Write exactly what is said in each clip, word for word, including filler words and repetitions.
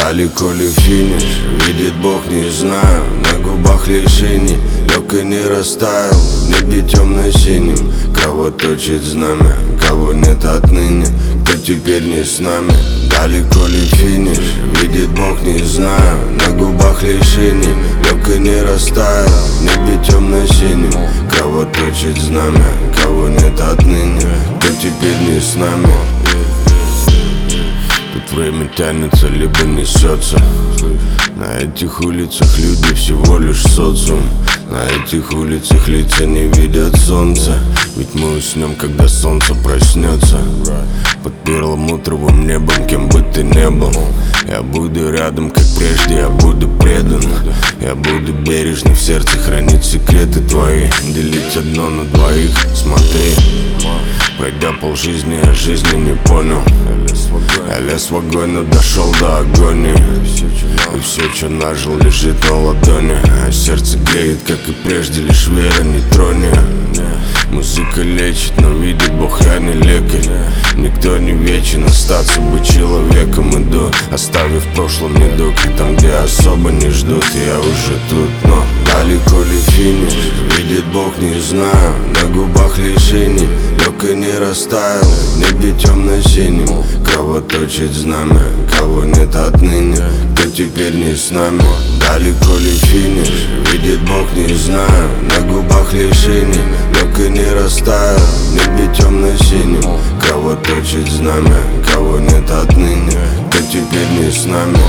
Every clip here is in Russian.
далеко ли финиш, видит Бог, не знаю. На губах лишений, лег и не растаял. В небе темно-синим, кого точит знамя, кого нет отныне, кто теперь не с нами. Далеко ли финиш, видит Бог, не знаю. На губах лишений, лег и не растаял. В небе темно-синим, кого точит знамя, кого нет отныне, кто теперь не с нами. Тут время тянется, либо несется. На этих улицах люди всего лишь социум. На этих улицах лица не видят солнца. Ведь мы уснем, когда солнце проснется. Под перламутровым небом, кем бы ты ни был, я буду рядом, как прежде, я буду предан. Я буду бережно в сердце хранить секреты твои, делить одно на двоих. Смотри, пройдя полжизни, я жизни не понял. Я лез в огонь, но дошел до агонии. И все, что нажил, лежит на ладони. А сердце греет, как и прежде, лишь вера не тронет. Музыка лечит, но видит Бог, я не лекарь. Никто не вечен, остаться быть человеком иду, оставив в прошлом недуг. И там, где особо не ждут, я уже тут. Но далеко ли финиш, видит Бог, не знаю. На губах лишений, лег и не растаял. В небе темно-синим, кого точит знамя, кого нет отныне, кто теперь не с нами. Далеко ли финиш, видит Бог, не знаю. На губах лишений, лег и не растаял. В небе темно-синим, кого точит знамя, кого нет отныне, кто теперь не с нами.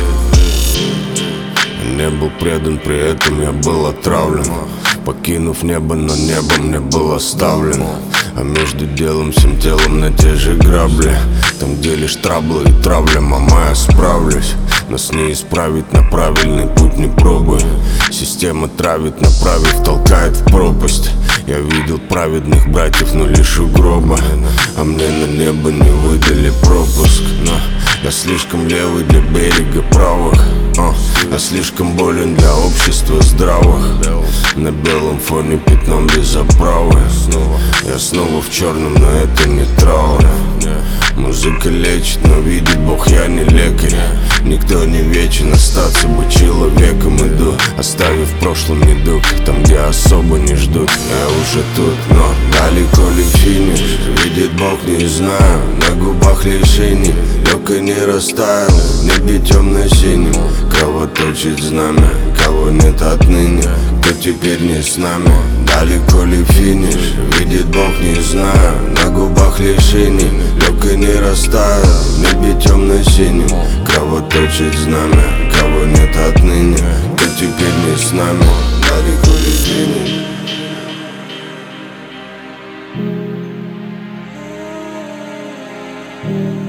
Не был предан, при этом я был отравлен. Покинув небо, но небо мне был оставлен. А между делом всем телом на те же грабли. Там, где лишь траблы и травля, мама, я справлюсь. Нас не исправить, на правильный путь не пробуй. Система травит, направив, толкает в пропасть. Я видел праведных братьев, но лишь у гроба. А мне на небо не выдали пропуск. Но я слишком левый для берега правых. О, я слишком болен для общества здравых. На белом фоне пятном без оправы. Я снова в черном, но это не траур. Музыка лечит, но видит Бог, я не лекарь. Никто не вечен, остаться быть человеком иду, оставив в прошлом недуг. Там, где особо не ждут, я уже тут. Но далеко ли финиш, видит Бог, не знаю. На губах лишений, лег и не растаял. В небе темно-синим, кого точит знамя, кого нет отныне, кто теперь не с нами. Далеко ли финиш, видит Бог, не знаю. На губах лишений, лег и не растаял. В небе темно-синим, кого точит знамя, кого нет отныне, кто теперь не с нами. Далеко ли финиш. Thank you.